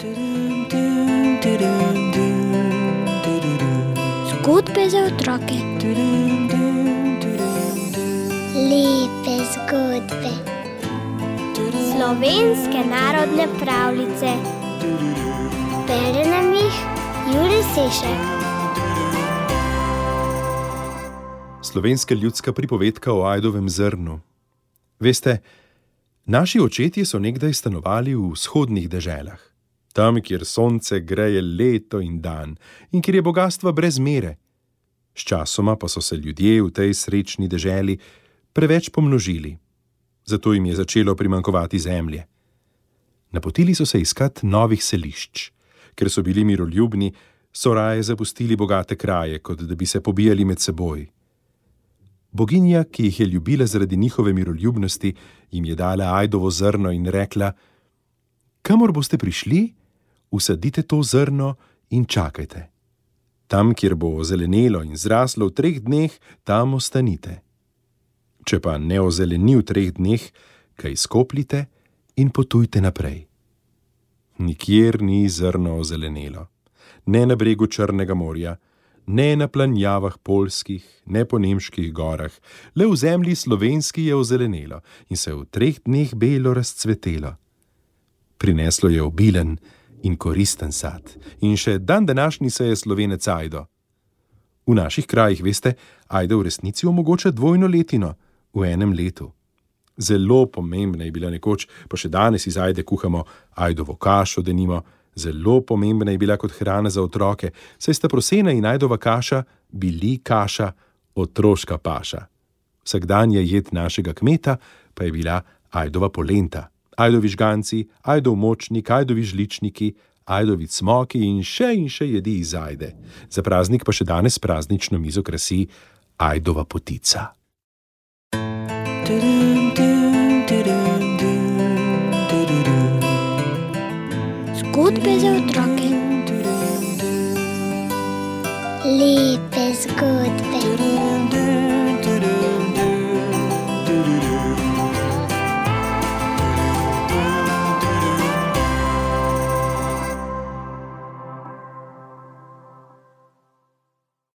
Zgodbe za otroke. Lepe zgodbe. Slovenske narodne pravljice. Bere nam jih Jurij Sešek. Slovenska ljudska pripovedka o ajdovem zrnu. Veste, naši očetje so nekdaj stanovali v vzhodnih deželah, tam, kjer sonce greje leto in dan in kjer je bogastva brez mere. Sčasoma pa so se ljudje v tej srečni deželi preveč pomnožili, zato jim je začelo primanjkovati zemlje. Napotili so se iskat novih selišč. Ker so bili miroljubni, so raje zapustili bogate kraje, kot da bi se pobijali med seboj. Boginja, ki jih je ljubila zaradi njihove miroljubnosti, jim je dala ajdovo zrno in rekla: kamor boste prišli, usadite to zrno in čakajte. Tam, kjer bo ozelenelo in zraslo v 3 dneh, tam ostanite. Če pa ne ozeleni v 3 dneh, kaj skopljite in potujte naprej. Nikjer ni zrno ozelenelo, ne na bregu Črnega morja, ne na planjavah poljskih, ne po nemških gorah, le v zemlji slovenski je ozelenelo in se v 3 dneh belo razcvetelo. Prineslo je obilen in koristen sad in še dan današnji se je Slovenec ajdo. V naših krajih, veste, ajda v resnici omogoča dvojno letino v enem letu. Zelo pomembna je bila nekoč, pa še danes iz ajde kuhamo ajdovo kašo, denimo. Zelo pomembna je bila kot hrana za otroke, saj sta prosena in ajdova kaša bili kaša, otroška paša. Vsakdanja jed našega kmeta pa je bila ajdova polenta, ajdovi žganci, ajdov močnik, ajdovi žličniki, ajdovi cmoki in še jedi iz ajde. Za praznik pa še danes praznično mizo krasi ajdova potica. Zgodbe za otroke.